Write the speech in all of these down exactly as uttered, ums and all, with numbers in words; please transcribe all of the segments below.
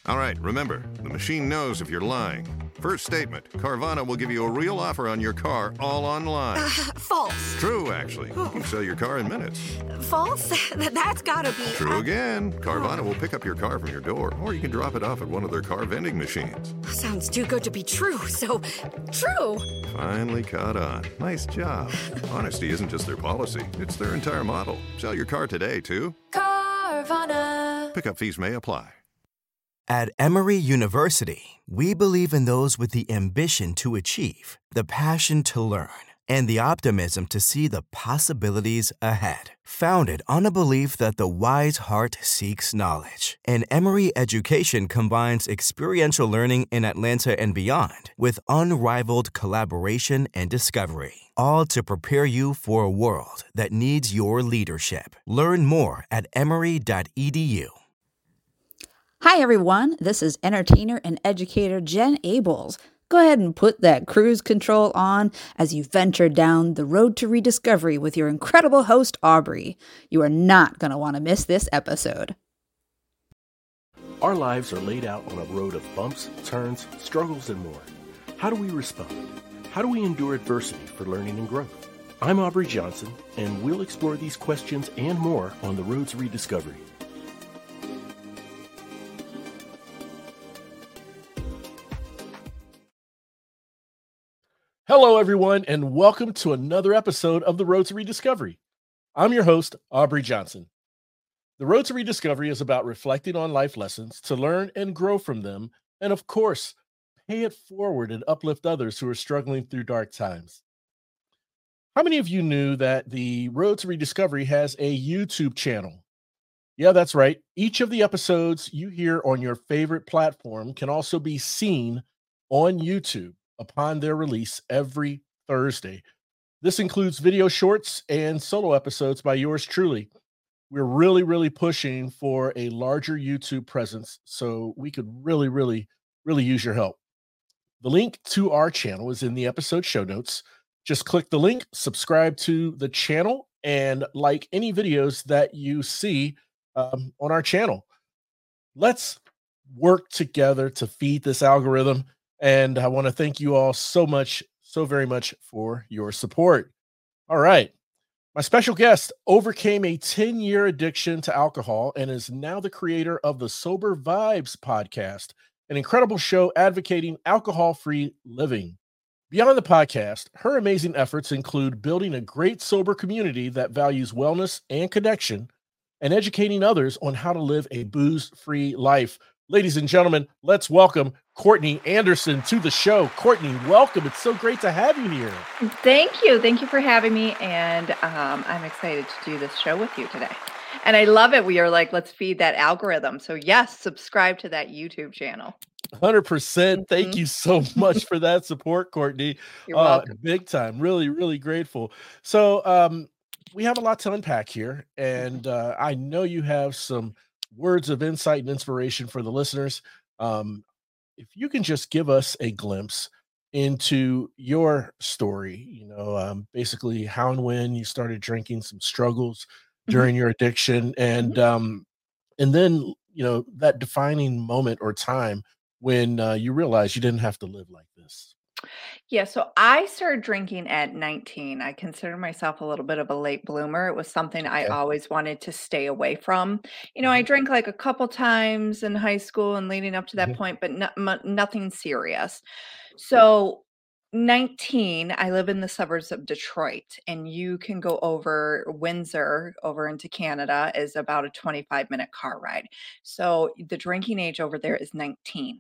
All right, remember, the machine knows if you're lying. First statement, Carvana will give you a real offer on your car all online. Uh, false. True, actually. You can sell your car in minutes. False? That's gotta be... True uh, again. Carvana will pick up your car from your door, or you can drop it off at one of their car vending machines. Sounds too good to be true, so... True! Finally caught on. Nice job. Honesty isn't just their policy, it's their entire model. Sell your car today, too. Carvana. Pickup fees may apply. At Emory University, we believe in those with the ambition to achieve, the passion to learn, and the optimism to see the possibilities ahead. Founded on a belief that the wise heart seeks knowledge, and Emory education combines experiential learning in Atlanta and beyond with unrivaled collaboration and discovery, all to prepare you for a world that needs your leadership. Learn more at emory dot e d u. Hi, everyone. This is entertainer and educator Jen Ables. Go ahead and put that cruise control on as you venture down the road to rediscovery with your incredible host, Aubrey. You are not going to want to miss this episode. Our lives are laid out on a road of bumps, turns, struggles, and more. How do we respond? How do we endure adversity for learning and growth? I'm Aubrey Johnson, and we'll explore these questions and more on the road to rediscovery. Hello, everyone, and welcome to another episode of The Road to Rediscovery. I'm your host, Aubrey Johnson. The Road to Rediscovery is about reflecting on life lessons to learn and grow from them, and of course, pay it forward and uplift others who are struggling through dark times. How many of you knew that the Road to Rediscovery has a YouTube channel? Yeah, that's right. Each of the episodes you hear on your favorite platform can also be seen on YouTube upon their release every Thursday. This includes video shorts and solo episodes by yours truly. We're really, really pushing for a larger YouTube presence, so we could really, really, really use your help. The link to our channel is in the episode show notes. Just click the link, subscribe to the channel, and like any videos that you see um, on our channel. Let's work together to feed this algorithm. And I want to thank you all so much, so very much for your support. All right. My special guest overcame a ten-year addiction to alcohol and is now the creator of the Sober Vibes podcast, an incredible show advocating alcohol-free living. Beyond the podcast, her amazing efforts include building a great sober community that values wellness and connection and educating others on how to live a booze-free life. Ladies and gentlemen, let's welcome Courtney Anderson to the show. Courtney, welcome. It's so great to have you here. Thank you. Thank you for having me. And um, I'm excited to do this show with you today. And I love it. We are like, let's feed that algorithm. So yes, subscribe to that YouTube channel. one hundred percent. Thank mm-hmm. you so much for that support, Courtney. You're uh, welcome. Big time. Really, really grateful. So um, we have a lot to unpack here. And uh, I know you have some words of insight and inspiration for the listeners. Um, if you can just give us a glimpse into your story, you know, um, basically how and when you started drinking, some struggles during mm-hmm. your addiction, and mm-hmm. um, and then, you know, that defining moment or time when uh, you realized you didn't have to live like this. Yeah, so I started drinking at nineteen. I consider myself a little bit of a late bloomer. It was something I Okay. always wanted to stay away from. You know, I drank like a couple times in high school and leading up to that Mhm. point, but no, m- nothing serious. So nineteen, I live in the suburbs of Detroit, and you can go over Windsor over into Canada is about a twenty-five minute car ride. So the drinking age over there is nineteen.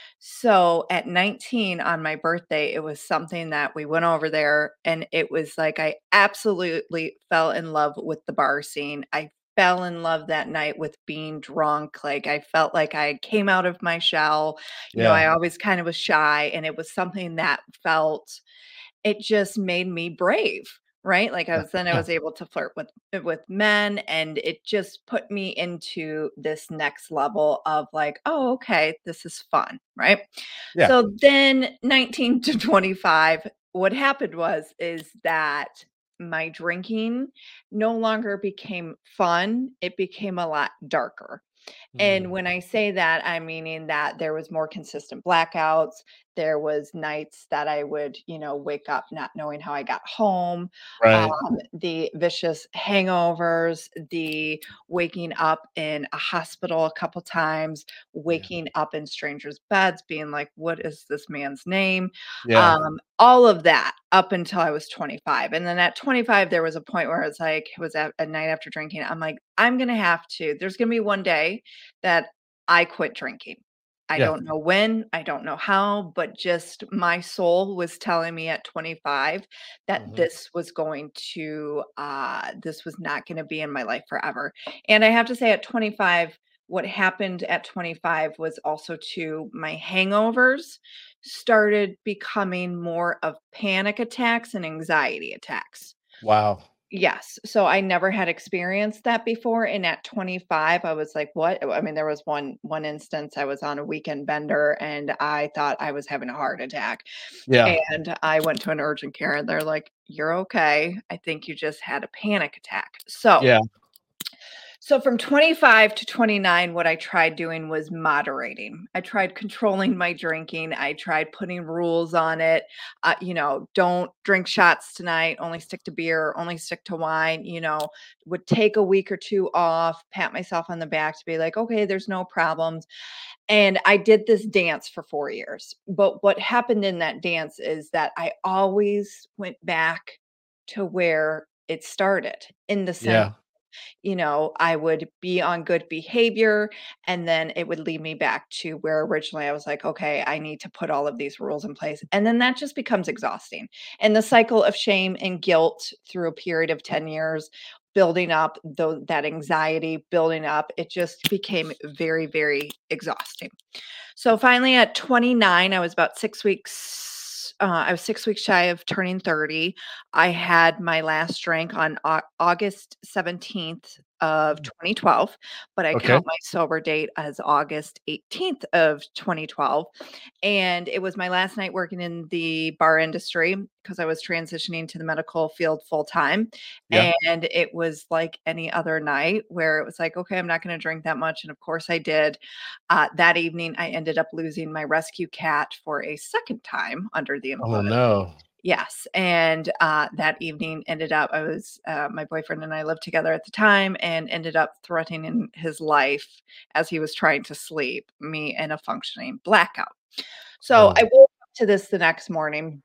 So at nineteen on my birthday, it was something that we went over there, and it was like I absolutely fell in love with the bar scene. I fell in love that night with being drunk. Like I felt like I came out of my shell. You know, I Yeah. always kind of was shy, and it was something that felt it just made me brave, right? Like I Yeah. was then I Yeah. was able to flirt with with men, and it just put me into this next level of like, oh, okay, this is fun, right? Yeah. So then nineteen to twenty-five, what happened was is that my drinking no longer became fun, it became a lot darker. And Mm. when I say that, I'm meaning that there was more consistent blackouts. There was nights that I would, you know, wake up not knowing how I got home, Right. um, the vicious hangovers, the waking up in a hospital a couple times, Yeah. waking up in strangers' beds, being like, "What is this man's name?" Yeah. Um, all of that up until I was twenty-five. And then at twenty-five, there was a point where it's like, it was at a night after drinking. I'm like, I'm gonna have to, there's gonna be one day that I quit drinking. I Yeah. don't know when, I don't know how, but just my soul was telling me at twenty-five that Mhm. this was going to, uh, this was not going to be in my life forever. And I have to say, at twenty-five, what happened at twenty-five was also to my hangovers started becoming more of panic attacks and anxiety attacks. Wow. Yes. So I never had experienced that before, and at twenty-five, I was like, "What?" I mean, there was one one instance I was on a weekend bender, and I thought I was having a heart attack, Yeah. and I went to an urgent care, and they're like, "You're okay. I think you just had a panic attack." So Yeah. so from twenty-five to twenty-nine, what I tried doing was moderating. I tried controlling my drinking. I tried putting rules on it. Uh, you know, don't drink shots tonight, only stick to beer, only stick to wine, you know, would take a week or two off, pat myself on the back to be like, okay, there's no problems. And I did this dance for four years. But what happened in that dance is that I always went back to where it started, in the sense, Yeah. you know, I would be on good behavior, and then it would lead me back to where originally I was like, okay, I need to put all of these rules in place. And then that just becomes exhausting. And the cycle of shame and guilt through a period of ten years, building up though that anxiety, building up, it just became very, very exhausting. So finally at twenty-nine, I was about six weeks. Uh, I was six weeks shy of turning thirty. I had my last drink on Au- August seventeenth of twenty twelve, but I Okay. count my sober date as August eighteenth of twenty twelve. And it was my last night working in the bar industry because I was transitioning to the medical field full time. Yeah. And it was like any other night where it was like, okay, I'm not going to drink that much. And of course I did. Uh, that evening, I ended up losing my rescue cat for a second time under the Oh, influence. no. Yes, and, uh, that evening ended up I was, uh my boyfriend and I lived together at the time and ended up threatening his life as he was trying to sleep, me in a functioning blackout. So, Oh, I woke up to this the next morning,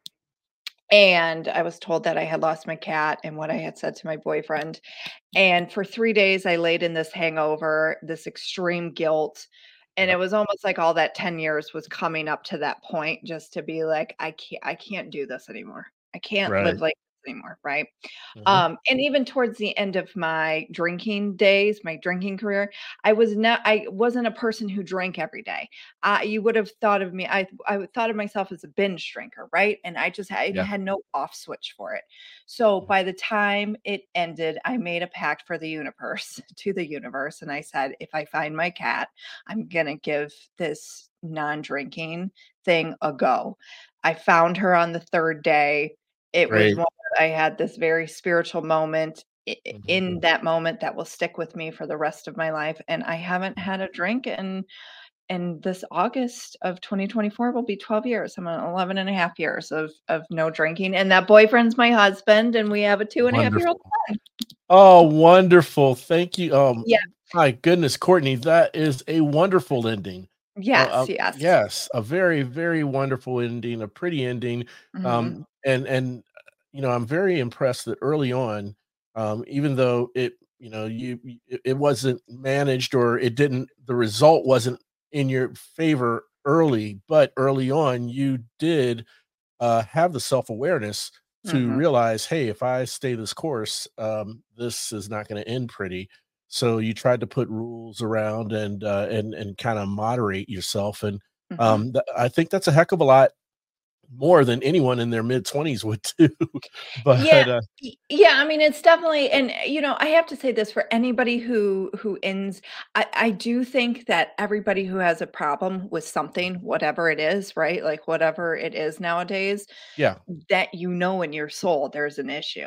and I was told that I had lost my cat and what I had said to my boyfriend, and for three days, I laid in this hangover, this extreme guilt, and yeah. it was almost like all that ten years was coming up to that point just to be like, "I can't I can't do this anymore. I can't live Right. like this anymore," right? Mhm. Um, and even towards the end of my drinking days, my drinking career, I was not I wasn't a person who drank every day. Uh, you would have thought of me I I thought of myself as a binge drinker, right? And I just I Yeah. had no off switch for it. So Mhm. by the time it ended, I made a pact for the universe, to the universe, and I said, if I find my cat, I'm gonna give this non-drinking thing a go. I found her on the third day. It was Great. one I had this very spiritual moment I I Mhm. in that moment that will stick with me for the rest of my life, and I haven't had a drink in and this August of twenty twenty-four will be twelve years. I'm on eleven and a half years of of no drinking, and that boyfriend's my husband, and we have a two and a half year old Wonderful. son. Oh, wonderful. Thank you. Um, Yeah. my goodness, Courtney, that is a wonderful ending. Uh, uh, Yes, yes. yes, a very, very wonderful ending, a pretty ending. Mhm. Um, and and you know, I'm very impressed that early on, um, even though it, you know, you you- it, it wasn't managed or it didn't, the result wasn't in your favor early, but early on, you did uh, have the self awareness to Mhm. realize, hey, if I stay this course, um, this is not going to end pretty. So you tried to put rules around and uh, and and kind of moderate yourself, and Mhm. um, th- I think that's a heck of a lot more than anyone in their mid twenties would do. Yeah, but uh, y yeah, I mean, it's definitely and, uh, you know, I have to say this for anybody who who ends I I do think that everybody who has a problem with something, whatever it is, right? Like, whatever it is nowadays, yeah, that you know in your soul there's an issue.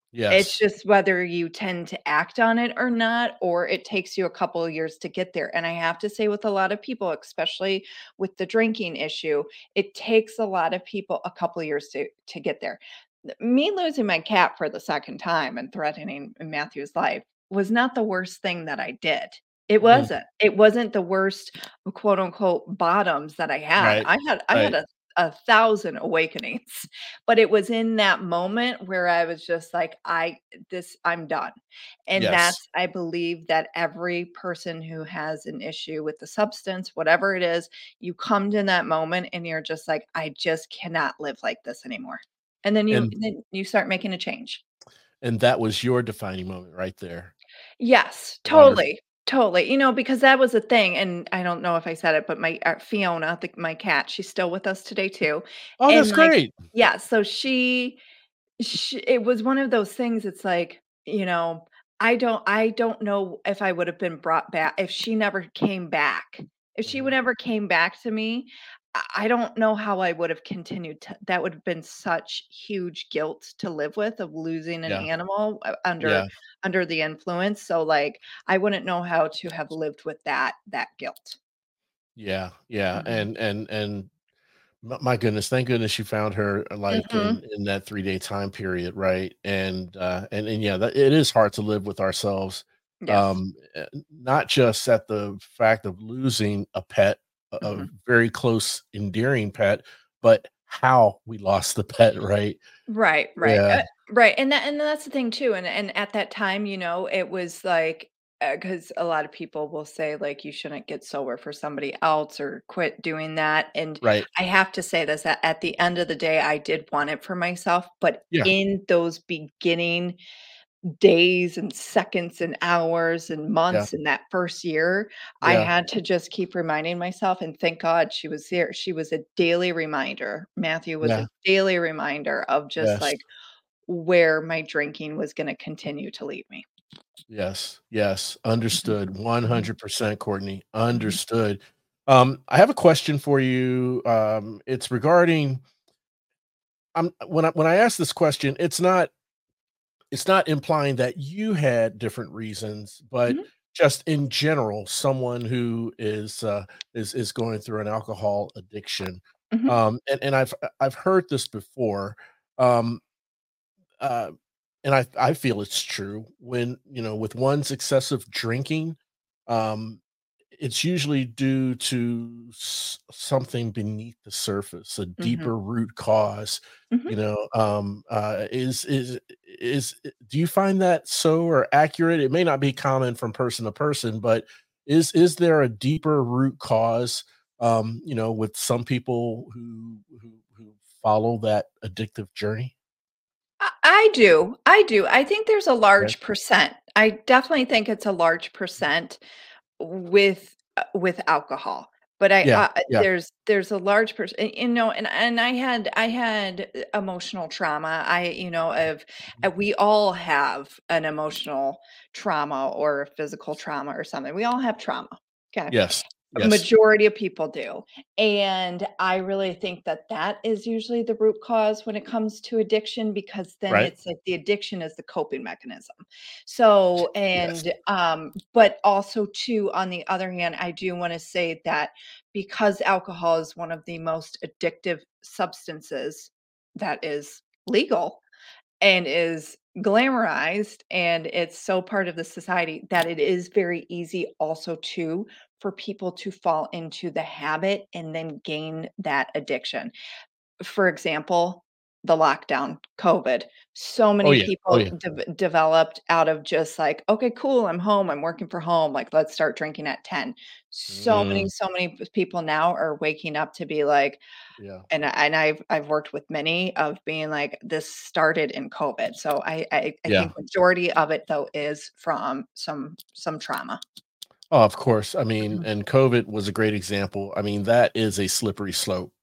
It's Yes. just whether you tend to act on it or not, or it takes you a couple of years to get there. And I have to say, with a lot of people, especially with the drinking issue, it takes a lot of people a couple of years to to get there. Th- Me losing my cat for the second time and threatening Matthew's life was not the worst thing that I did. It Mhm. wasn't. It wasn't the worst, quote unquote, bottoms that I had. Right. I had I had Right. a a thousand awakenings, but it was in that moment where I was just like, I this I'm done. And Yes. that's I believe that every person who has an issue with the substance, whatever it is, you come to that moment and you're just like, I just cannot live like this anymore. And then you And then you start making a change. and that was your defining moment right there. Yes, Wonderful. totally, totally. You know, because that was the thing, and I don't know if I said it, but my uh, Fiona, the, my cat, she's still with us today too. Oh, that's And like, great. yeah, so she Sh it was one of those things, it's like, you know, I don't I don't know if I would have been brought back if she never came back. If she would Mhm. never came back to me, I I don't know how I would have continued to that would have been such huge guilt to live with of losing an Yeah. animal, uh, under Yeah. under the influence, so, like, I wouldn't know how to have lived with that that guilt. Yeah. Yeah. Mhm. And and and m- my goodness, thank goodness you found her uh, like Mhm. in in that three day time period, right? And uh and and yeah, that it is hard to live with ourselves. Yes. Um uh, Not just at the fact of losing a pet, a, a Mhm. very close, endearing pet, but how we lost the pet, right? Right, right, Yeah. uh, right, and that and that's the thing too, and and at that time, you know, it was like, because a lot of people will say, like, you shouldn't get sober for somebody else or quit doing that, and Right. I have to say this, at at the end of the day, I did want it for myself, but Yeah. in those beginning days and seconds and hours and Yeah. months in that first year, I Yeah. had to just keep reminding myself, and thank God she was there. She was a daily reminder. Matthew was Yeah. a daily reminder of just Yes. like where my drinking was gonna continue to lead me. Yes, yes, Mhm, understood. mhm, one hundred percent, Courtney. mhm, Understood. Um, I have a question for you. Um, it's regarding um when I when I ask this question, it's not it's not implying that you had different reasons, but mhm, just in general, someone who is uh is is going through an alcohol addiction. mhm, Um, and, and I've I've heard this before. Um, uh, and I I feel it's true when, you know, with one's excessive drinking, um, it's usually due to s- something beneath the surface, a mhm, deeper root cause. mhm. You know, um, uh, is is is do you find that so or accurate? It may not be common from person to person, but is is there a deeper root cause? Um, you know, with some people who who who follow that addictive journey. I I do, I do. I think there's a Okay. large percent. I definitely think it's a large percent with uh, with alcohol. But I Yeah, uh, uh, yeah. there's there's a large person, you know, and and I had I had uh, emotional trauma. I, you know, of uh, we all have an emotional trauma or a physical trauma or something. We all have trauma. Okay. Yes, A yes, majority of people do, and I really think that that is usually the root cause when it comes to addiction, because then right? it's like the addiction is the coping mechanism. So, Yes, and, um, but also too, on the other hand, I do wanna say that because alcohol is one of the most addictive substances that is legal, and is glamorized, and it's so part of the society that it is very easy also too for people to fall into the habit and then gain that addiction. For example, the lockdown, COVID. So oh many yeah, oh people yeah. dev developed out of just like, "Okay, cool, I'm home, I'm working from home, like, let's start drinking at ten." So many, Mm, so many p people now are waking up to be like, yeah, and I and I've I've worked with many of being like, this started in COVID. So I I I yeah. think majority of it though is from some some trauma. Oh, of course. I mean, Mhm. and COVID was a great example. I mean, that is a slippery slope,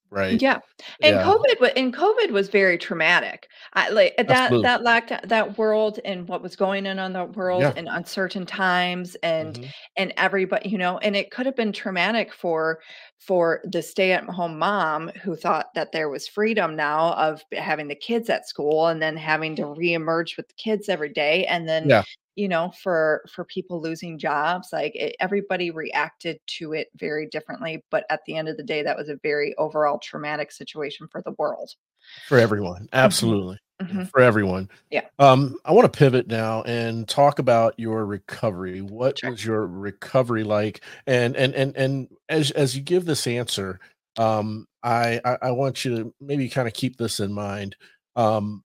right? Yeah, and Yeah, COVID wa and COVID was very traumatic. I like, that absolutely. that lockdown that world and what was going on in the world Yeah. in uncertain times and Hmm. and everybody, you know, and it could have been traumatic for for the stay-at-home mom who thought that there was freedom now of having the kids at school and then having to reemerge with the kids every day, and then Yeah, you know, for for people losing jobs, like, it, everybody reacted to it very differently, but at the end of the day, that was a very overall traumatic situation for the world. for everyone. Mhm, Absolutely. Yeah, mhm. for everyone. Yeah, Um, I want to pivot now and talk about your recovery. What sure. was your recovery like? And and and and as as you give this answer, um, I I, I want you to maybe kind of keep this in mind. Um,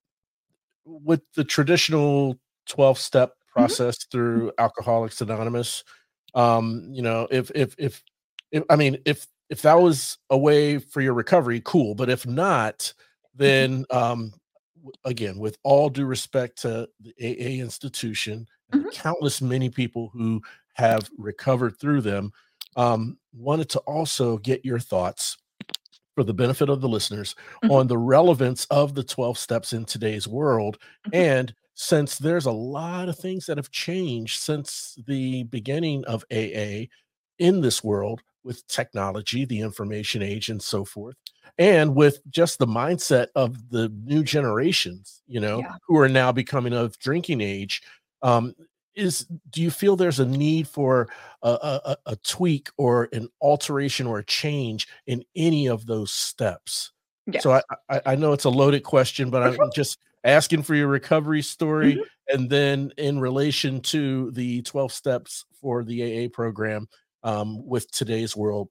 with the traditional twelve step Mhm, process through Alcoholics Anonymous, um, you know, if if if if I mean if if that was a way for your recovery, cool. But if not, mhm, then um w- again, with all due respect to the A A institution and the mhm, countless many people who have recovered through them, um, wanted to also get your thoughts for the benefit of the listeners mhm, on the relevance of the twelve steps in today's world. mhm, And since there's a lot of things that have changed since the beginning of A A in this world with technology, the information age, and so forth, and with just the mindset of the new generations, you know, yeah. who are now becoming of drinking age, um, is do you feel there's a need for a, a, a a tweak or an alteration or a change in any of those steps? So I, Yes. I I know it's a loaded question, but I'm Mhm, just asking for your recovery story, mhm, and then in relation to the twelve steps for the A A program, um, with today's world,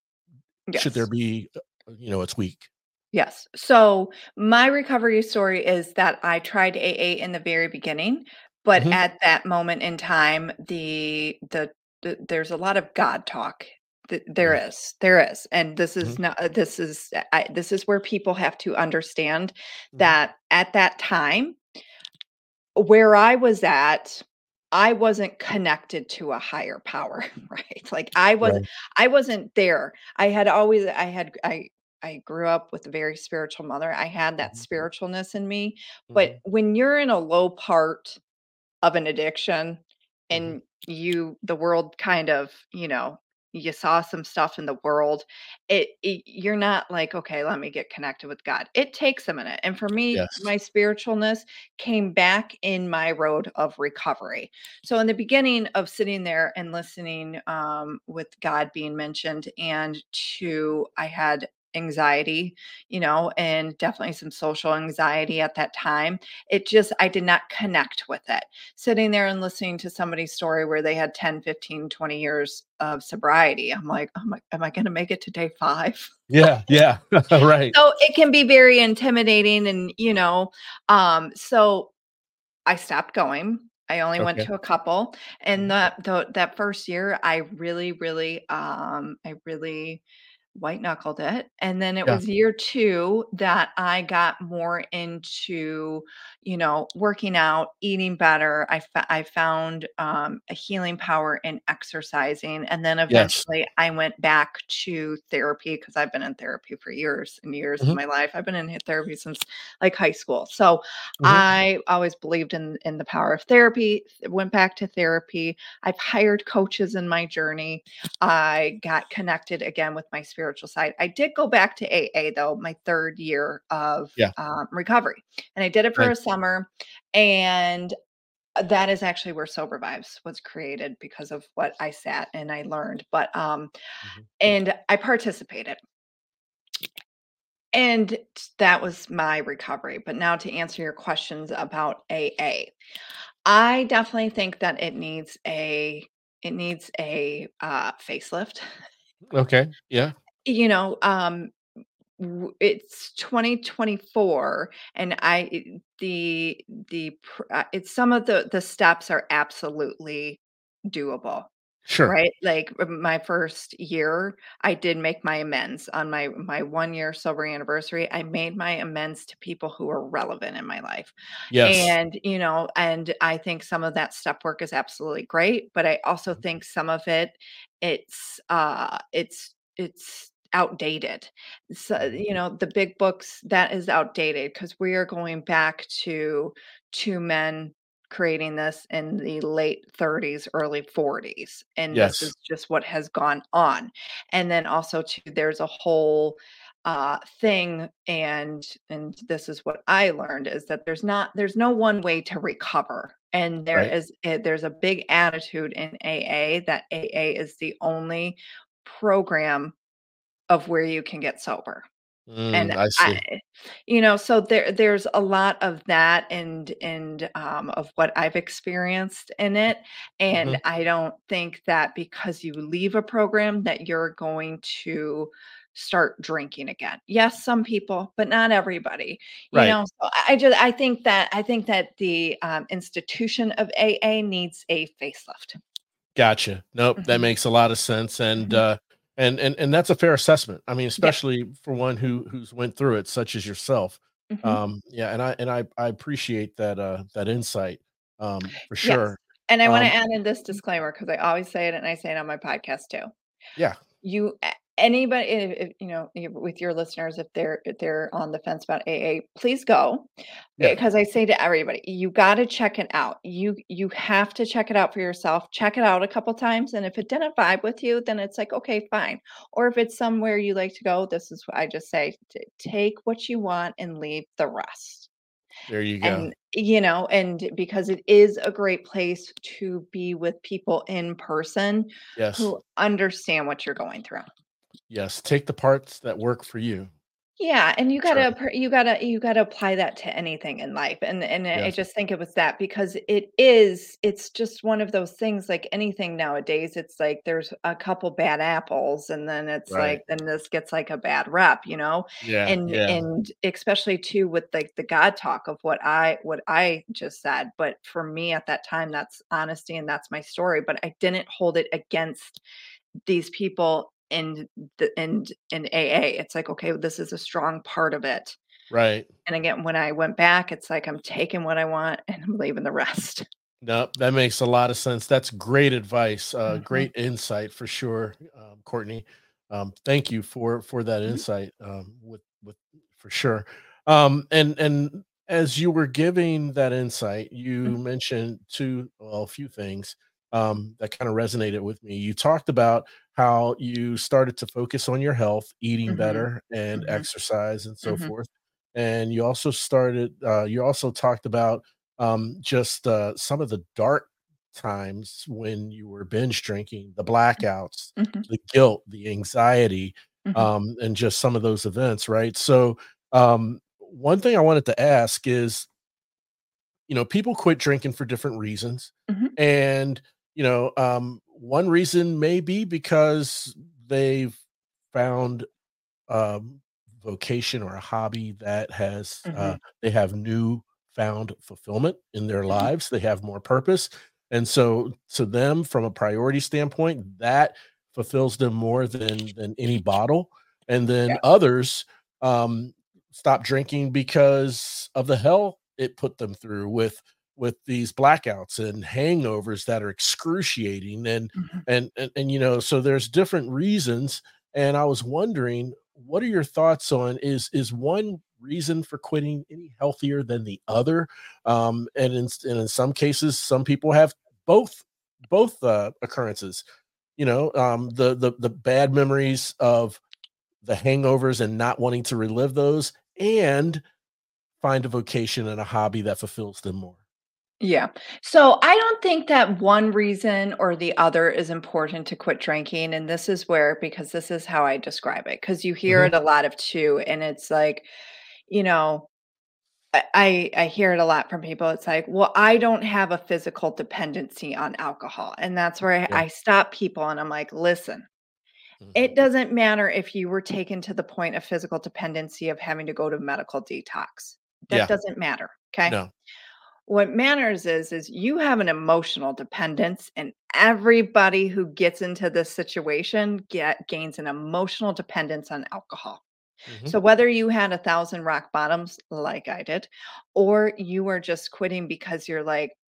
should there yes. be, uh, you know, a tweak? Yes. So my recovery story is that I tried A A in the very beginning, but Mhm. at that moment in time, the the, the there's a lot of God talk. Th- There Yeah. is, there is, and this Mhm. is not. uh, This is I, this is where people have to understand Mhm. that at that time, where I was at, I wasn't connected to a higher power, right? Like I was Right. I wasn't there. I had always I had I I grew up with a very spiritual mother. I had that Mhm. spiritualness in me, but Mhm. when you're in a low part of an addiction Mhm. and you the world kind of, you know, you saw some stuff in the world, it, it you're not like, okay, let me get connected with God. It takes a minute. And for me, Yes. my spiritualness came back in my road of recovery. So in the beginning of sitting there and listening, um, with God being mentioned, and to I had anxiety, you know, and definitely some social anxiety at that time. It just I did not connect with it. Sitting there and listening to somebody's story where they had ten, fifteen, twenty years of sobriety, I'm like, "Oh my, am I gonna make it to day five?" Yeah. Yeah. Right. So, it can be very intimidating and, you know, um, so I stopped going. I only went Okay. to a couple, and Mhm. that the that first year, I really, really, um, I really white knuckled it, and then it Yeah. was year two that I got more into, you know, working out, eating better. I fo I found, um, a healing power in exercising, and then Yes. eventually I went back to therapy because 'cause I've been in therapy for years and years of Mhm. my life. I've been in therapy since, like, high school. So, Mhm. I always believed in in the power of therapy, went back to therapy. I've hired coaches in my journey. I got connected again with my spiritual side. I did go back to A A though, my third year of, Yeah. um, recovery, and I did it for a Nice. summer, and that is actually where Sober Vibes was created because of what I sat and I learned, but, um Mhm. and I participated, and that was my recovery. But now to answer your questions about A A. I definitely think that it needs a it needs a, uh, facelift. Okay. Yeah. You know, um, w it's twenty twenty-four, and I I the the pr uh, it's some of the the steps are absolutely doable. Sure. Right? Like, uh, my first year, I did make my amends on my my one year sober anniversary. I made my amends to people who are relevant in my life. Yes. And, you know, and I think some of that step work is absolutely great, but I also Mhm. think some of it, it's, uh, it's it's outdated. So, Mhm. you know, the big books, that is outdated because we are going back to two men creating this in the late thirties, early forties. And this Yes. is just what has gone on. And then also too, there's a whole uh thing, and and this is what I learned, is that there's not there's no one way to recover. And there Right. is eh, there's a big attitude in A A that A A is the only program of where you can get sober. And Mm, I I see. you know, so there there's a lot of that, and and, um, of what I've experienced in it, and Mhm. I don't think that because you leave a program that you're going to start drinking again. Yes, some people, but not everybody, you Right. know? So I I just I think that I think that the, um, institution of A A needs a facelift. Gotcha. Nope, that Mhm, makes a lot of sense, and, mhm. uh, and and and that's a fair assessment. I mean, Yeah, especially for one who who's went through it, such as yourself. mhm. Um, yeah, and I and I I appreciate that, uh, that insight, um, for Yes, sure. and I wanna Um, add in this disclaimer because I always say it and I say it on my podcast too. yeah, You a Anybody, if if, you know, if with your listeners, if they're if they're on the fence about A A, please go, yeah, because I say to everybody, you gotta check it out. You you have to check it out for yourself. Check it out a couple times, and if it didn't vibe with you, then it's like, "Okay, fine." Or if it's somewhere you like to go, this is what I just say, "T Take what you want and leave the rest." there you go. And, you know, and because it is a great place to be with people in person Yes, who understand what you're going through. yes, take the parts that work for you, Yeah, and you for sure. gotta per you gotta you gotta apply that to anything in life, and and I I Yes, just think it was that because it is it's just one of those things like anything nowadays, it's like there's a couple bad apples, and then it's right. like then this gets like a bad rep, you know? Yeah, And yeah, and especially too with like the God talk of what I what I just said, but for me at that time, that's honesty and that's my story, but I didn't hold it against these people in the in in A A. It's like, okay, this is a strong part of it. right. And again, when I went back, it's like I'm taking what I want and I'm leaving the rest. Nope, that makes a lot of sense. That's great advice, uh, Mhm, great insight for sure, um, Courtney. Um, thank you for for that mhm, insight, um, with with for sure. Um, and and as you were giving that insight, you mhm, mentioned two, well, a few things, um, that kind of resonated with me. You talked about how you started to focus on your health, eating mhm, better, and mhm, exercise, and so mhm, forth. And you also started. Uh, you also talked about, um, just, uh, some of the dark times when you were binge drinking, the blackouts, mhm, the guilt, the anxiety, mhm, um, and just some of those events, right? So, um, one thing I wanted to ask is, you know, people quit drinking for different reasons. mhm, And, you know, um, one reason may be because they've found, um, vocation or a hobby that has, uh, mhm, they have new found fulfillment in their mhm. lives. They have more purpose. And so to them, from a priority standpoint, that fulfills them more than than any bottle. And then Yes. others, um, stop drinking because of the hell it put them through with with these blackouts and hangovers that are excruciating, and Mhm. and and, and you know, so there's different reasons. And I was wondering, what are your thoughts on, is is one reason for quitting any healthier than the other? Um, and in and in some cases, some people have both both uh, occurrences. You know, um, the the the bad memories of the hangovers and not wanting to relive those, and find a vocation and a hobby that fulfills them more. Yeah. So I don't think that one reason or the other is important to quit drinking. And this is where, because this is how I describe it, because you hear Mhm. it a lot of too. And it's like, you know, I I I hear it a lot from people. It's like, "Well, I don't have a physical dependency on alcohol." And that's where Yeah. I I stop people and I'm like, "Listen, Mhm. it doesn't matter if you were taken to the point of physical dependency of having to go to medical detox. That Yeah. doesn't matter, okay? No. What matters is is you have an emotional dependence, and everybody who gets into this situation get gains an emotional dependence on alcohol. Mhm. So whether you had a thousand rock bottoms like I did, or you were just quitting because you're like,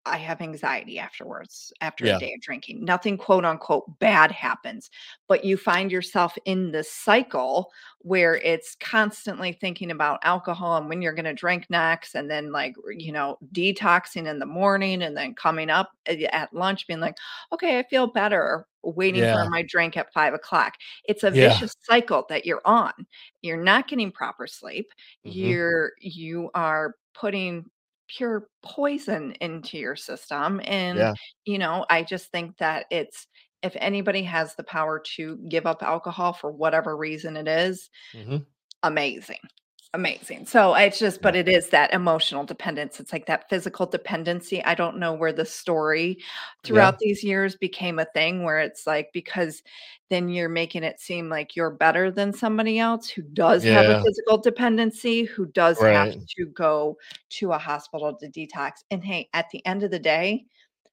I have anxiety afterwards, after a Yeah. day of drinking. Nothing quote unquote bad happens, but you find yourself in this cycle where it's constantly thinking about alcohol and when you're going to drink next, and then like, r- you know, detoxing in the morning and then coming up at at lunch being like, okay, I feel better waiting for Yeah. my drink at five o'clock. It's a Yeah. vicious cycle that you're on. You're not getting proper sleep. Hmm. You're, you are putting pure poison into your system. And, Yeah. you know, I just think that it's, if anybody has the power to give up alcohol for whatever reason it is, Hmm. amazing. Amazing. So it's just, Yeah. but it is that emotional dependence. It's like that physical dependency. I don't know where the story Yeah. throughout these years became a thing where it's like, because then you're making it seem like you're better than somebody else who does have a Yeah. physical dependency, who does have Right. to go to a hospital to detox. And hey, at the end of the day,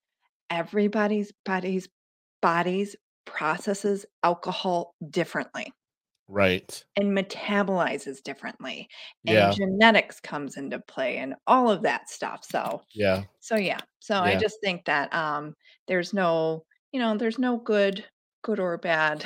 everybody's body's bodies processes alcohol differently Right. and metabolizes differently, and Yeah. genetics comes into play and all of that stuff. So Yeah. so yeah. So I Yeah. just think that um there's no, you know, there's no good good or bad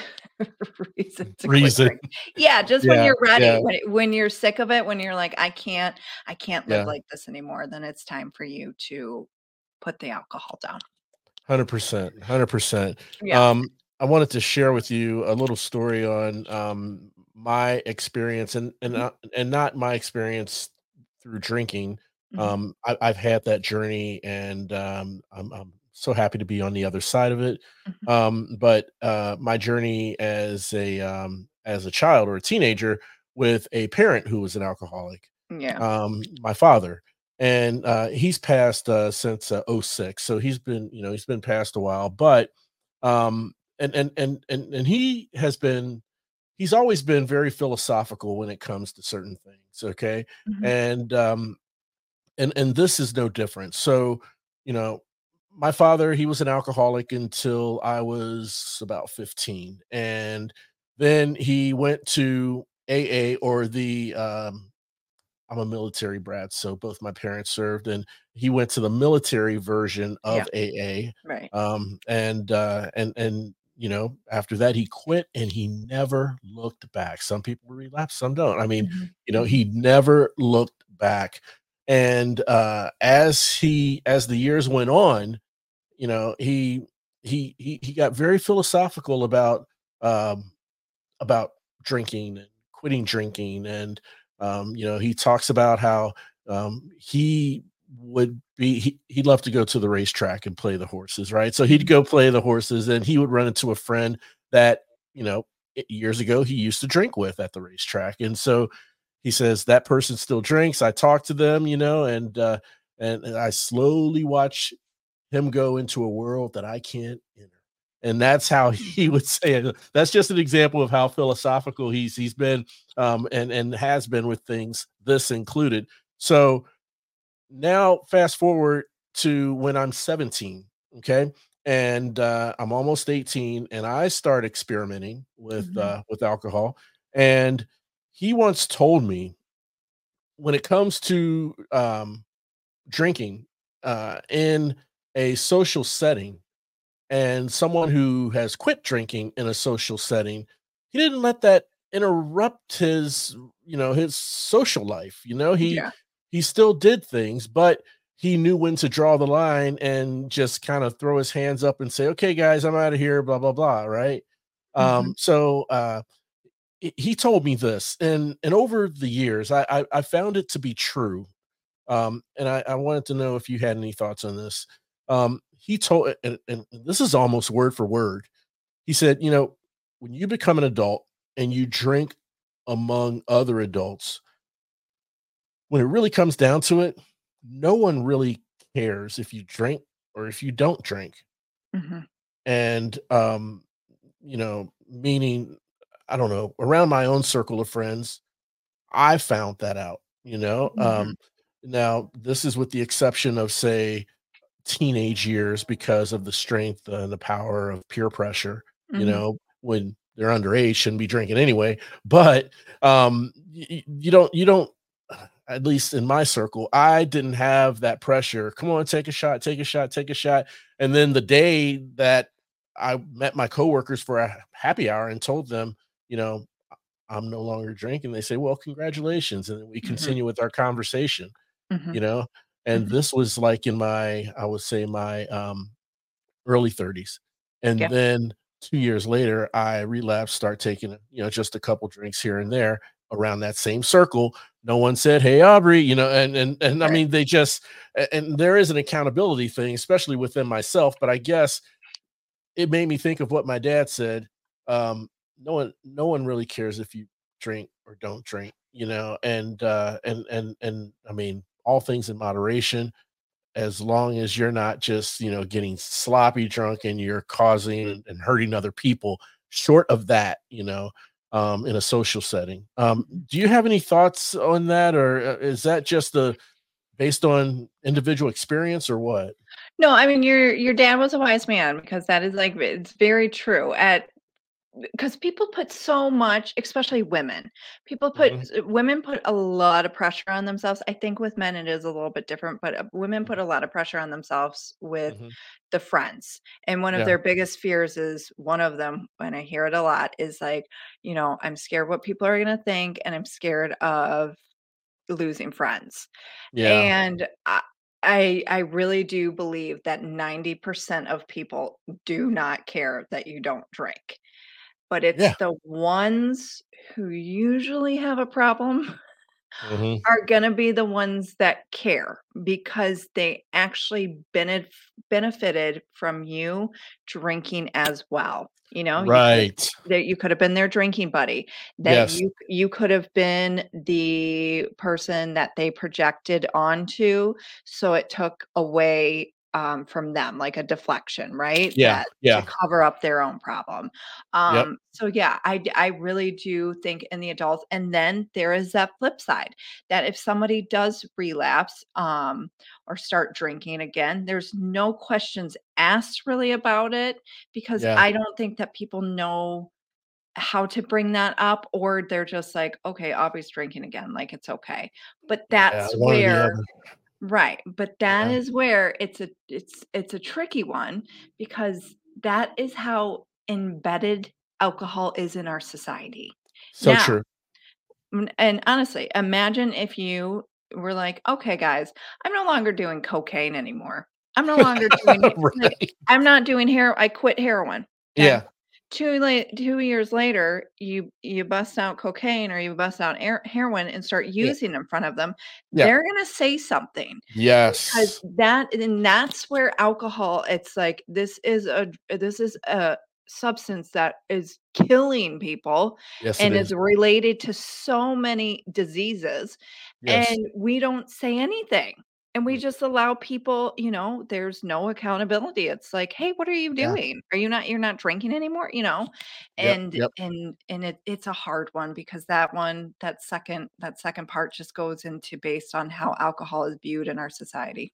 reason to quit Reason. drinking. Yeah, just when Yeah. you're ready, Yeah. when it- when you're sick of it, when you're like, I can't, I can't live Yeah. like this anymore, then it's time for you to put the alcohol down. one hundred percent. one hundred percent. Yeah. Um, I wanted to share with you a little story on um, my experience, and and Mhm, uh, and not my experience through drinking. mhm. Um, I, I've had that journey, and um, I'm, I'm so happy to be on the other side of it. Mhm. Um, but uh, my journey as a um, as a child or a teenager with a parent who was an alcoholic, Yeah. um, my father, and uh, he's passed uh, since uh, oh six, so he's been, you know, he's been passed a while, but um, and and and and and he has been, he's always been very philosophical when it comes to certain things. Okay, Mhm. and um, and and this is no different. So, you know, my father, he was an alcoholic until I was about fifteen, and then he went to A A, or the um I'm a military brat, so both my parents served, and he went to the military version Yeah. of A A. Right. Um, and uh, and and you know, after that, he quit, and he never looked back. Some people relapse, some don't. I mean, Mhm. you know, Mhm. he never looked back. And uh, as he as the years went on, you know, he he he he got very philosophical about um, about drinking and quitting drinking. And um, you know, he talks about how um, he would be he, he'd love to go to the racetrack and play the horses, right? So he'd Mhm. go play the horses, and he would run into a friend that, you know, i- years ago he used to drink with at the racetrack. And so he says that person still drinks. I talk to them, you know, and uh and, and I slowly watch him go into a world that I can't enter. And that's how he Mhm. would say it. That's just an example of how philosophical he's he's been, um, and and has been with things, this included. So now, fast forward to when I'm seventeen, okay, and uh, I'm almost eighteen, and I start experimenting with Mhm. uh, with alcohol. And he once told me, when it comes to um, drinking uh, in a social setting, and someone who has quit drinking in a social setting, he didn't let that interrupt his, you know, his social life. You know, he Yeah. he still did things, but he knew when to draw the line and just kind of throw his hands up and say, "Okay, guys, I'm out of here." Blah blah blah. Right. Mhm. Um, so uh, he he told me this, and and over the years, I I, I found it to be true. Um, and I, I wanted to know if you had any thoughts on this. Um, he told, and, and this is almost word for word. He said, you know, when you become an adult and you drink among other adults, when it really comes down to it, no one really cares if you drink or if you don't drink. Mhm. And, um, you know, meaning, I don't know, around my own circle of friends, I found that out, you know. Mhm. Um, now, this is with the exception of, say, teenage years, because of the strength and the power of peer pressure, you Mhm. know, when they're underage, shouldn't be drinking anyway. But um, y- y- you don't, you don't. at least in my circle, I didn't have that pressure. Come on, take a shot, take a shot, take a shot. And then the day that I met my coworkers for a happy hour and told them, you know, I'm no longer drinking, they say, well, congratulations. And then we Mhm. continue with our conversation, you Mhm. know, and Mhm. this was like in my, I would say my um, early thirties. And Yeah. then two years later, I relapsed, start taking, you know, just a couple drinks here and there around that same circle. No one said, "Hey, Aubrey," you know, and and and I Right. mean, they just a- and there is an accountability thing, especially within myself. But I guess it made me think of what my dad said. Um, no one, no one really cares if you drink or don't drink, you know, and uh, and and and I mean, all things in moderation, as long as you're not just, you know, getting sloppy drunk and you're causing and and hurting other people. Short of that, you know, um, in a social setting. Um, do you have any thoughts on that, or uh, is that just a based on individual experience, or what? No, I mean, your your dad was a wise man because that is, like, it's very true. At Because people put so much, especially women, people put Mhm, s women put a lot of pressure on themselves. I think with men it is a little bit different, but, uh, women mhm, put a lot of pressure on themselves with mhm. the friends, and one of Yeah, their biggest fears is one of them, and I hear it a lot, is like, you know, "I'm scared what people are gonna think, and I'm scared of losing friends." yeah, And I I I really do believe that ninety percent of people do not care that you don't drink. But it's yeah. the ones who usually have a problem Mhm. are gonna be the ones that care because they actually benef benefited from you drinking as well. You know, you could have Right. that you could have been their drinking buddy, that Yes. you you could have been the person that they projected onto, so it took away, um, from them, like a deflection, right? Yeah, That to yeah, cover up their own problem. yep, Um, so yeah, I d I really do think in the adults, and then there is that flip side that if somebody does relapse, um, or start drinking again, there's no questions asked really about it because yeah, I don't think that people know how to bring that up, or they're just like, okay, Aubrey's drinking again, like it's okay. But yeah, that's one or the where other. right, but that Yeah, is where it's a it's it's a tricky one because that is how embedded alcohol is in our society. so Now, true. Mm, and honestly, imagine if you were like, "Okay, guys, I'm no longer doing cocaine anymore. I'm no longer doing he like, Right. I'm not doing hero I quit heroin." Okay. Yeah, 2 late two years later, you you bust out cocaine or you bust out air heroin and start yeah, using in front of them, yeah. they're gonna say something because Yes. that and that's where alcohol, it's like, this is a this is a substance that is killing people Yes, it and is. is related to so many diseases, Yes. and we don't say anything. And we Mm, just allow people, you know, there's no accountability. It's like, "Hey, what are you yeah. doing? Are you not you're not drinking anymore?" You know? Yep, And yep. and and it it's a hard one because that one that second that second part just goes into based on how alcohol is viewed in our society.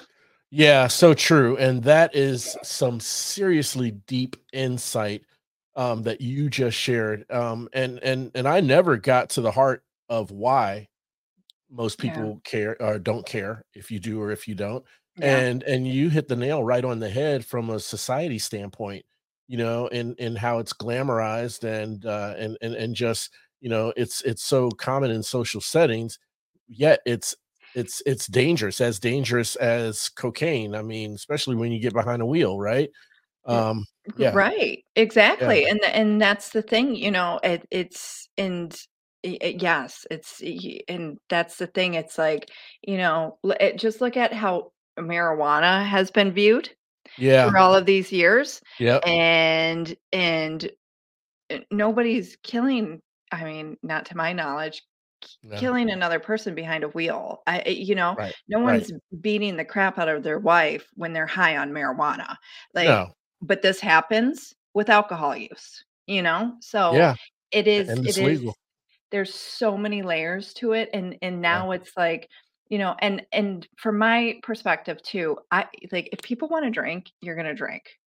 Yeah, so true, and that is some seriously deep insight, um, that you just shared, um, and and and I never got to the heart of why most Yeah. people care or don't care if you do or if you don't. Yeah. And and you hit the nail right on the head from a society standpoint, you know, in in how it's glamorized and uh and and and just, you know, it's it's so common in social settings, yet it's it's it's dangerous, as dangerous as cocaine. I mean, especially when you get behind a wheel, right? R Um, yeah, right, yeah, exactly, and the and that's the thing, you know, it it's and y y yes, it's y and that's the thing, it's like, you know, l it just look at how marijuana has been viewed yeah, through all of these years, yep, and and, eh, nobody's killing, I mean, not to my knowledge, yeah, killing another person behind a wheel. I eh, you know, right, no right. one's beating the crap out of their wife when they're high on marijuana. Like, No, but this happens with alcohol use, you know? So yeah, it is and it it's is legal. there's so many layers to it, and and Yeah, now it's like, you know, and and from my perspective too, I like if people want to drink, you're going to drink.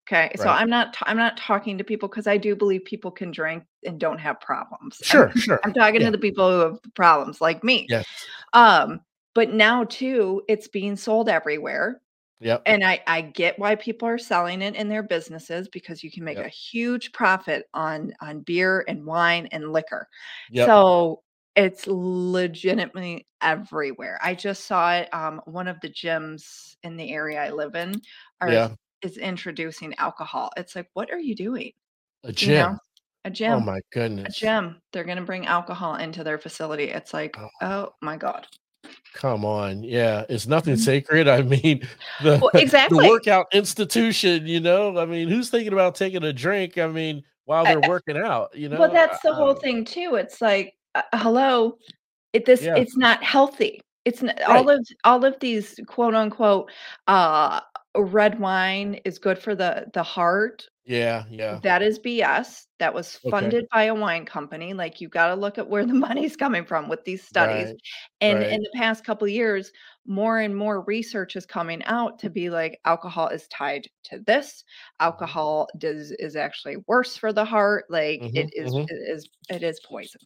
Okay. So Right. I'm not t- I'm not talking to people because I do believe people can drink and don't have problems. I'm, Sure, sure. I'm talking Yeah. to the people who have problems like me. Yes. Um, but now too, it's being sold everywhere. Yep. And I I get why people are selling it in their businesses because you can make Yep. a huge profit on on beer and wine and liquor. Yep. So it's legitimately everywhere. I just saw it. Um, one of the gyms in the area I live in are Yeah. is introducing alcohol. It's like, what are you doing? A You know, gym. a Oh gym, my a goodness. gym. They're gonna bring alcohol into their facility. It's like, Oh, oh my God. come on. Yeah. It's nothing Mhm. sacred. I mean, the Well, the exactly. workout institution, you know, I mean, who's thinking about taking a drink? I mean, while they're working out, you Well, know? I, that's the I don't whole know. thing too. It's like, uh, hello, it this Yeah. it's not healthy. It's n Right. all of all of these quote unquote uh red wine is good for the the heart. Yeah. Yeah. That is B S. That was Okay. funded by a wine company. Like, you gotta look at where the money's coming from with these studies. Right. And Right. in the past couple years, more and more research is coming out to be like alcohol is tied to this. Mhm. Alcohol does is actually worse for the heart. Like, it Mhm. is Mhm. it is it is poison.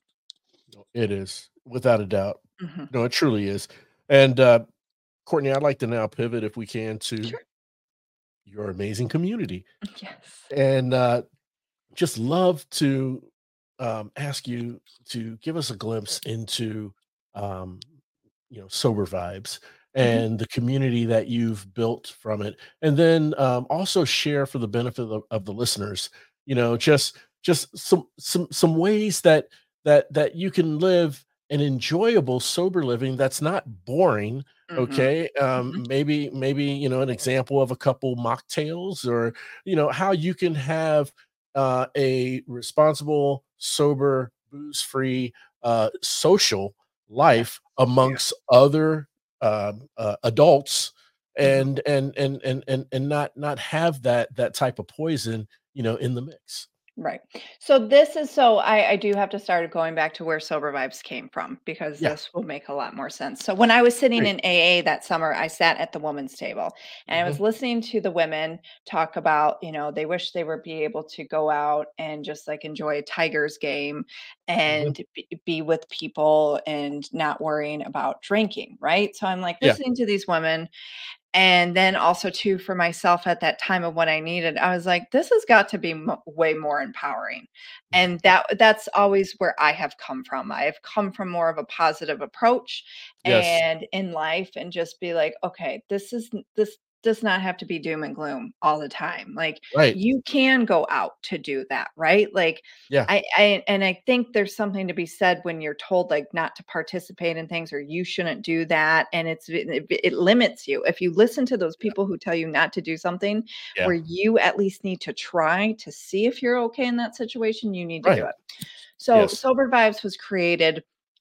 It is, without a doubt. Mhm. No, it truly is. And uh, Courtney, I'd like to now pivot, if we can, to Sure. your amazing community, Yes. and uh, just love to um, ask you to give us a glimpse into, um, you know, Sober Vibes Mhm. and the community that you've built from it, and then um, also share for the benefit of, of the listeners, you know, just just some some some ways that that that you can live an enjoyable sober living that's not boring. Mhm. Okay. Um Mhm. maybe maybe you know, an example of a couple mocktails, or you know, how you can have uh a responsible, sober, booze free, uh social Yeah. life Yeah. amongst other um, uh, adults, Mhm. and and and and and and not not have that that type of poison, you know, in the mix. Right. So this is so I, I do have to start going back to where Sober Vibes came from because Yeah, this will make a lot more sense. So when I was sitting great. in A A that summer, I sat at the women's table and I Hmm. was listening to the women talk about, you know, they wish they would be able to go out and just like enjoy a Tigers game Hmm. and be, be with people and not worrying about drinking. Right. So I'm like Yeah, listening to these women, and then also too for myself at that time of what I needed, I was like, this has got to be mo- way more empowering. And that that's always where I have come from. I have come from more of a positive approach yes, and in life and just be like, okay, this is n- this does not have to be doom and gloom all the time. Like, right. you can go out to do that, right? Like Yeah, I, I and I think there's something to be said when you're told like not to participate in things or you shouldn't do that, and it's it, it limits you. If you listen to those yeah, people who tell you not to do something yeah, where you at least need to try to see if you're okay in that situation, you need to do right. it. So Yes. Sober Vibes was created,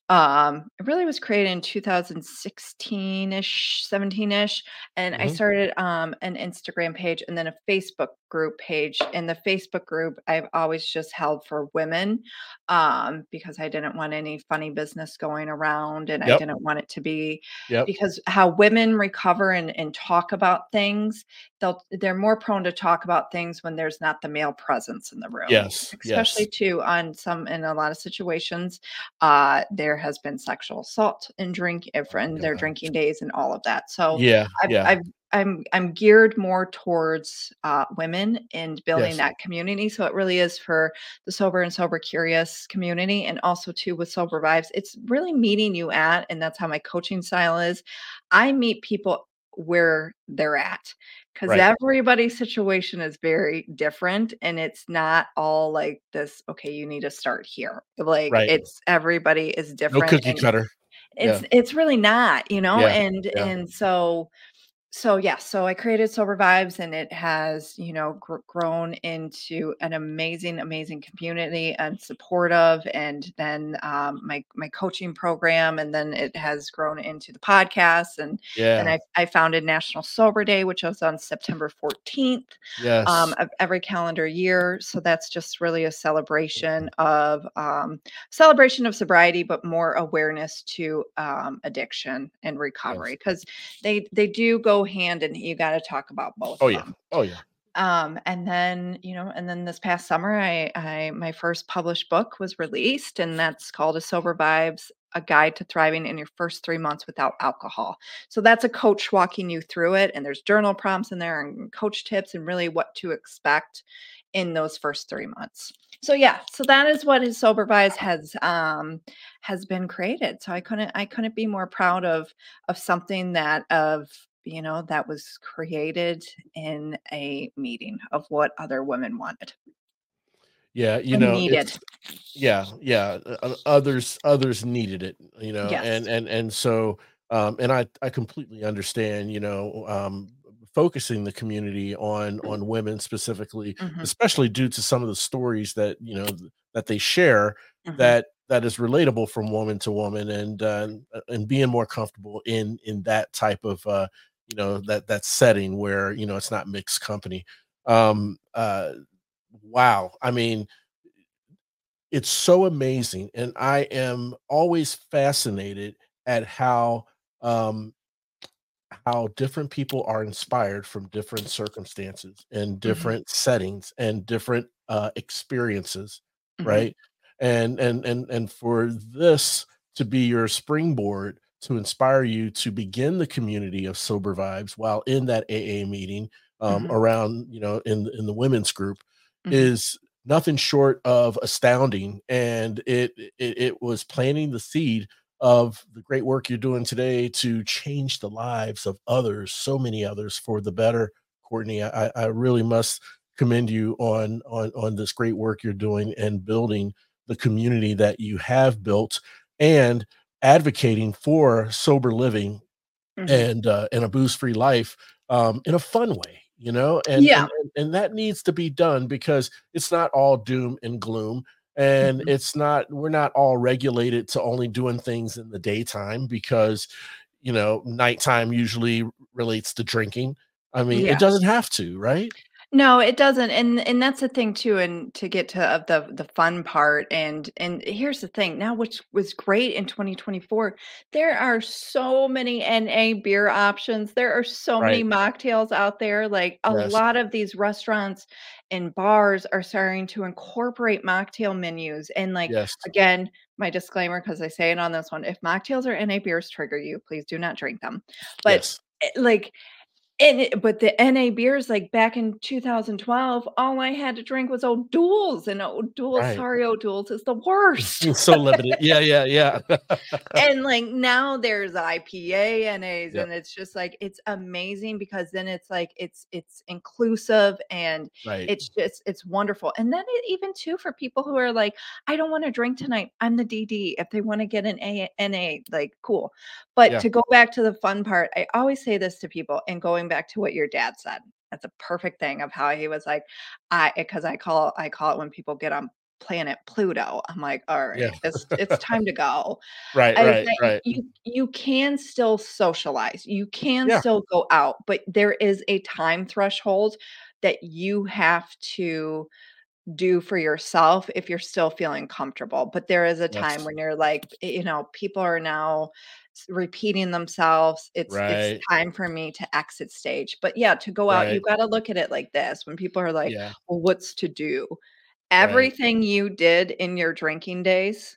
um, it really was created in two thousand sixteen-ish, seventeen-ish, and I Hmm. started um an Instagram page and then a Facebook group page. In the Facebook group, I've always just held for women, um, because I didn't want any funny business going around and I Yep. didn't want it to be Yep. because how women recover and, and talk about things, they'll they're more prone to talk about things when there's not the male presence in the room, Yes. especially Yes. too on some in a lot of situations. Uh there has been sexual assault and drink uh, Oh in their gosh. drinking days and all of that. So Yeah. i've Yeah. i've I'm I'm geared more towards uh, women and building Yes. that community. So it really is for the sober and sober curious community, and also too with Sober Vibes, it's really meeting you at, and that's how my coaching style is. I meet people where they're at because Right. everybody's situation is very different and it's not all like this, okay, you need to start here. Like, Right. it's everybody is No different cookie and cutter. it's Yeah. it's really not, you know, Yeah. and Yeah. and so so yeah, so I created Sober Vibes and it has, you know, gr- grown into an amazing, amazing community and supportive. And then um, my my coaching program, and then it has grown into the podcast. And then Yeah. I, I founded National Sober Day, which was on September fourteenth um, Yes. of every calendar year. So that's just really a celebration of um, celebration of sobriety, but more awareness to um, addiction and Yes. recovery because they they do go hand and you got to talk about both Oh of yeah. them. Oh yeah. Um, and then, you know, and then this past summer, I, I, my first published book was released, and that's called A Sober Vibes, A Guide to Thriving in Your First Three Months Without Alcohol. So that's a coach walking you through it, and there's journal prompts in there and coach tips and really what to expect in those first three months. So yeah, so that is what his Sober Vibes has um has been created. So I couldn't I couldn't be more proud of of something that of you know that was created in a meeting of what other women wanted Yeah, you and know, needed. it's yeah, yeah, uh, uh, others others needed it, you know, and Yes. and and so, um, and I I completely understand, you know, um, focusing the community on on women specifically, Mhm, especially due to some of the stories that, you know, th- that they share mhm. that that is relatable from woman to woman, and uh, and being more comfortable in in that type of uh, you know, that that setting where, you know, it's not mixed company. Um, uh, wow, I mean, it's so amazing, and I am always fascinated at how um how different people are inspired from different circumstances and Mhm, different settings and different uh experiences, mhm, right? And and and and for this to be your springboard to inspire you to begin the community of Sober Vibes while in that A A meeting, um mhm, around, you know, in in the women's group, mhm, is nothing short of astounding. And it it, it was planting the seed of the great work you're doing today to change the lives of others, so many others, for the better. Courtney, I, I really must commend you on on on this great work you're doing and building the community that you have built, and advocating for sober living mhm. and uh, and a booze free life, um, in a fun way, you know, and, Yeah. and and and that needs to be done because it's not all doom and gloom, and Mhm. it's not we're not all regulated to only doing things in the daytime because, you know, nighttime usually relates to drinking. I mean, it Yes. doesn't have to, right? No, it doesn't, and and that's the thing too, and to get to of the the fun part, and and here's the thing, now which was great in twenty twenty-four, there are so many N A beer options, there are so many Right. mocktails out there, like, a Yes. lot of these restaurants and bars are starting to incorporate mocktail menus, and, like, Yes. again, my disclaimer, because I say it on this one, if mocktails or N A beers trigger you, please do not drink them, but, Yes. eh, like, and it but the N A beers, like, back in two thousand twelve, all I had to drink was O'Doul's, and O'Doul's, Right. sorry, O'Doul's is the worst. It's so limited. Yeah. Yeah. Yeah. And, like, now there's I P A N As, Yep. and it's just, like, it's amazing because then it's, like, it's it's inclusive, and Right. it's just it's wonderful, and then it even too for people who are like, "I don't wanna drink tonight, I'm the D D." If they wanna get an A N A, like, cool. But Yeah. to go back to the fun part, I always say this to people, and going back to what your dad said, that's a perfect thing of how he was like, I because I call I call it when people get on planet Pluto, I'm like, Yeah. "Alright, it's it's time to go." Right. Is Right. that y Right. you you can still socialize, you can Yeah. still go out, but there is a time threshold that you have to do for yourself if you're still feeling comfortable, but there is a time Yes. when you're like, eh, you know, people are now s repeating themselves, it's it's Right. time for me to exit stage, but yeah, to go out, you Right. gotta look at it like this, when people are like, Yeah. "Well, what's to do?" Right. Everything you did in your drinking days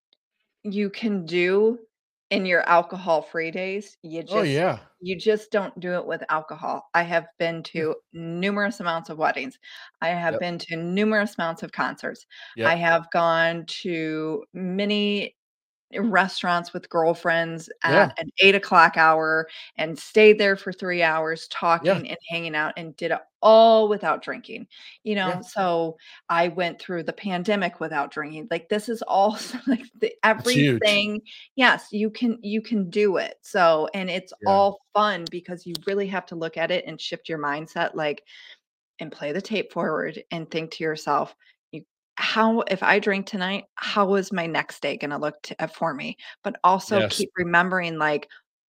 you can do in your alcohol-free days, you Oh, just yeah. you just don't do it with alcohol. I have been Yeah. to numerous amounts of weddings. I have Yep. been to numerous amounts of concerts. I Yep. have gone to many restaurants with girlfriends Yeah. at an eight o'clock hour and stayed there for three hours Yeah. talking and hanging out and did it all without drinking, you Yeah. know? So, I went through the pandemic without drinking, like, this is all like, the It's huge. everything yes, you can you can do it, so and it's Yeah. all fun because you really have to look at it and shift your mindset, like and play the tape forward and think to yourself, you how if I drink tonight, how is my next day gonna look to uh, for me? But also Yes. keep remembering, like,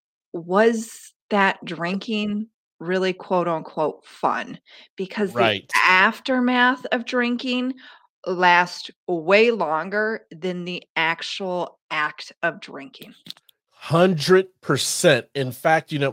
was that drinking really, quote, unquote, "fun"? Because the Right. aftermath of drinking lasts way longer than the actual act of drinking. one hundred percent. In fact, you know,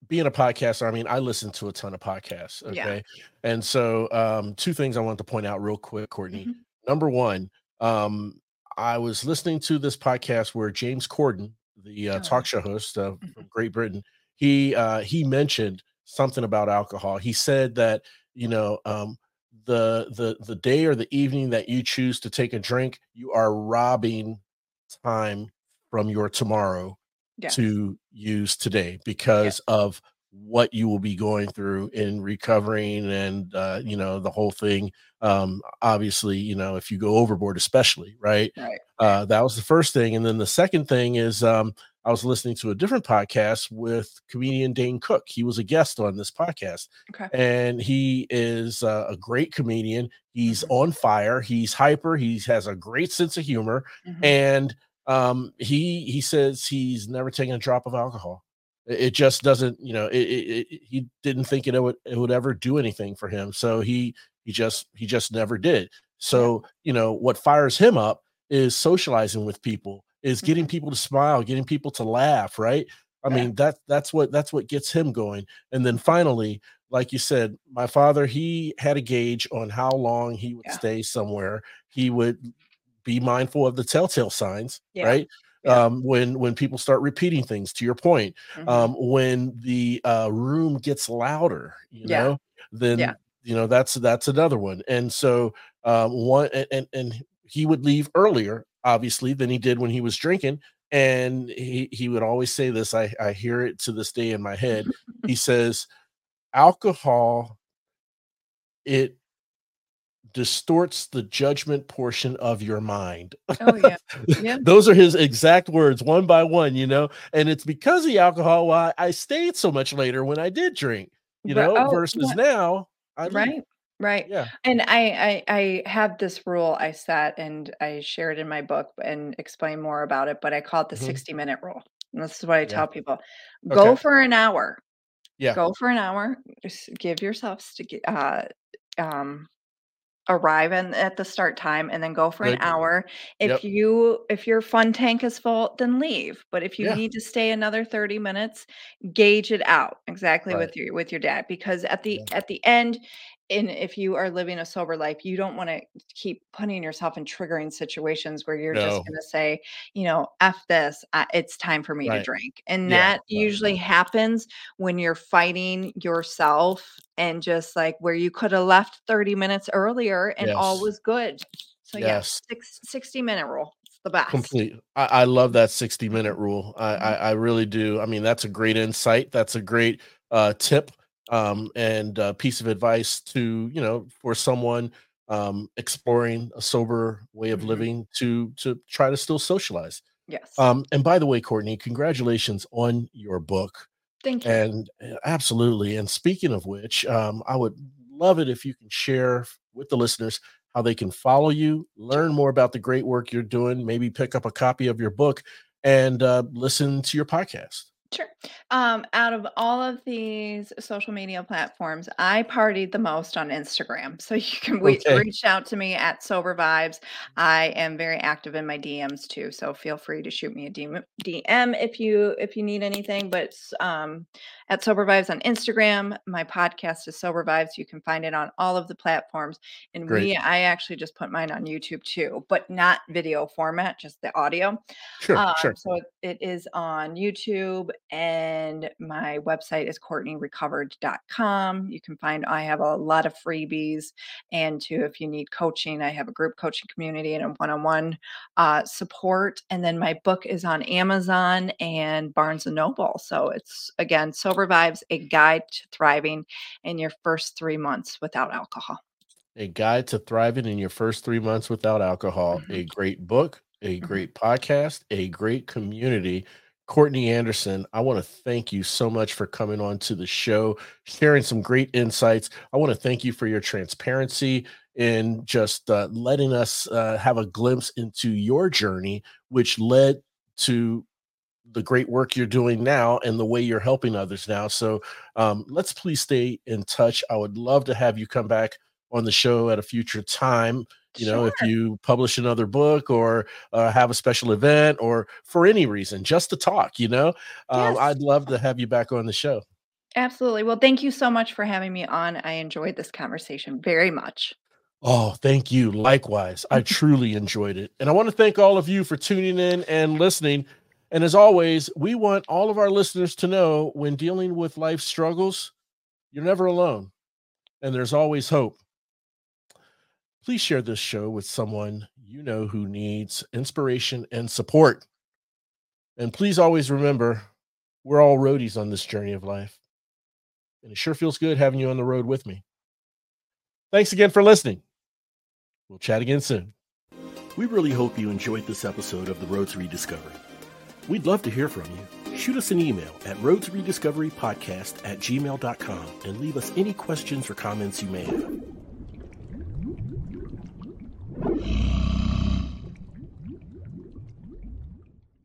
being a podcaster, I mean, I listen to a ton of podcasts. Yeah. Okay. And so, um, two things I want to point out real quick, Courtney. Mhm. Number one, um, I was listening to this podcast where James Corden, the uh, Oh, talk show host uh, mhm. from Great Britain, he uh, he mentioned something about alcohol. He said that, you know, um, the the the day or the evening that you choose to take a drink, you are robbing time from your tomorrow Yes. to use today Yeah. because of what you will be going through in recovering and uh, you know, the whole thing. Um, obviously, you know, if you go overboard, especially, right? Right. Uh, that was the first thing. And then the second thing is um, I was listening to a different podcast with comedian Dane Cook. He was a guest on this podcast, Okay. and he is uh, a great comedian. He's Mhm. on fire. He's hyper. He has a great sense of humor, Mhm. and um, he he says he's never taken a drop of alcohol. It, it just doesn't, you know, it, it, it, he didn't think it would it would ever do anything for him. So he he just he just never did. Yeah. So, you know, what fires him up is socializing with people, is getting Mhm. people to smile, getting people to laugh, right? I Yeah. mean, that that's what that's what gets him going. And then finally, like you said, my father, he had a gauge on how long he would Yeah. stay somewhere. He would be mindful of the telltale signs, Yeah. right? Yeah. Um, when when people start repeating things, to your point, Mhm. um, when the uh, room gets louder, you Yeah. know, Yeah. then you know that's that's another one. And so um, one and, and and he would leave earlier, obviously, than he did when he was drinking. And he he would always say this. I I hear it to this day in my head. He says, "Alcohol, it distorts the judgment portion of your mind." Oh, yeah. Yeah. Those are his exact words, one by one, you know. And it's because of the alcohol why I stayed so much later when I did drink, you Ri know, oh, versus yeah. now I leave. Right. Right. Yeah. And I I I have this rule I set, and I share it in my book and explain more about it, but I call it the Mhm. sixty minute rule. And this is what I Yeah. tell people. Go Okay. for an hour. Yeah. Go for an hour. Just give yourself st uh, um arrive in at the start time and then go for an Good. hour. If Yep. you if your fun tank is full, then leave. But if you Yeah. need to stay another thirty minutes, gauge it out exactly Right. with your with your dad, because at the Yeah. at the end, and if you are living a sober life, you don't want to keep putting yourself in triggering situations where you're just No. going to say, you know, F this, uh, it's time for me to Right. drink. And Yeah. that usually happens when you're fighting yourself, and just like where you could have left thirty minutes earlier and all Yes. was good. So yeah, Yes. six, sixty minute rule. It's the best. Complete. I, I love that sixty minute Mhm. rule. I, I Mhm. I really do. I mean, that's a great insight. That's a great uh tip um and uh, piece of advice to, you know, for someone um exploring a sober way of Mhm. living to to try to still socialize. Yes. Um and by the way, Courtney, congratulations on your book. Thank you. And uh, absolutely. And speaking of which, um, I would love it if you can share f- with the listeners how they can follow you, Sure. learn more about the great work you're doing, maybe pick up a copy of your book and uh, listen to your podcast. Sure. Um, out of all of these social media platforms, I partied the most on Instagram. So you can we, Okay. reach out to me at Sober Vibes. I am very active in my D Ms too, so feel free to shoot me a D M, D M if you if you need anything. But um, at Sober Vibes on Instagram, my podcast is Sober Vibes. You can find it on all of the platforms. And Great. we, I actually just put mine on YouTube too, but not video format, just the audio. Sure. Um, Sure. so it, it is on YouTube, and my website is courtney recovered dot com. You can find, I have a lot of freebies. And too, if you need coaching, I have a group coaching community and a one on one uh, support. And then my book is on Amazon and Barnes and Noble. So it's again, Sober Vibes, a guide to thriving in your first three months without alcohol. A Guide to Thriving in Your First Three Months Without Alcohol, Mhm, a great book, a mhm. great podcast, a great community. Courtney Anderson, I want to thank you so much for coming on to the show, sharing some great insights. I want to thank you for your transparency and just uh, letting us uh, have a glimpse into your journey, which led to the great work you're doing now and the way you're helping others now. So um, let's please stay in touch. I would love to have you come back on the show at a future time. You know, Sure. if you publish another book or uh, have a special event or for any reason, just to talk, you know, um, Yes. I'd love to have you back on the show. Absolutely. Well, thank you so much for having me on. I enjoyed this conversation very much. Oh, thank you. Likewise. I truly enjoyed it. And I want to thank all of you for tuning in and listening. And as always, we want all of our listeners to know when dealing with life struggles, you're never alone and there's always hope. Please share this show with someone you know who needs inspiration and support. And please always remember, we're all roadies on this journey of life. And it sure feels good having you on the road with me. Thanks again for listening. We'll chat again soon. We really hope you enjoyed this episode of The Road to Rediscovery. We'd love to hear from you. Shoot us an email at road to rediscovery podcast at gmail dot com and leave us any questions or comments you may have.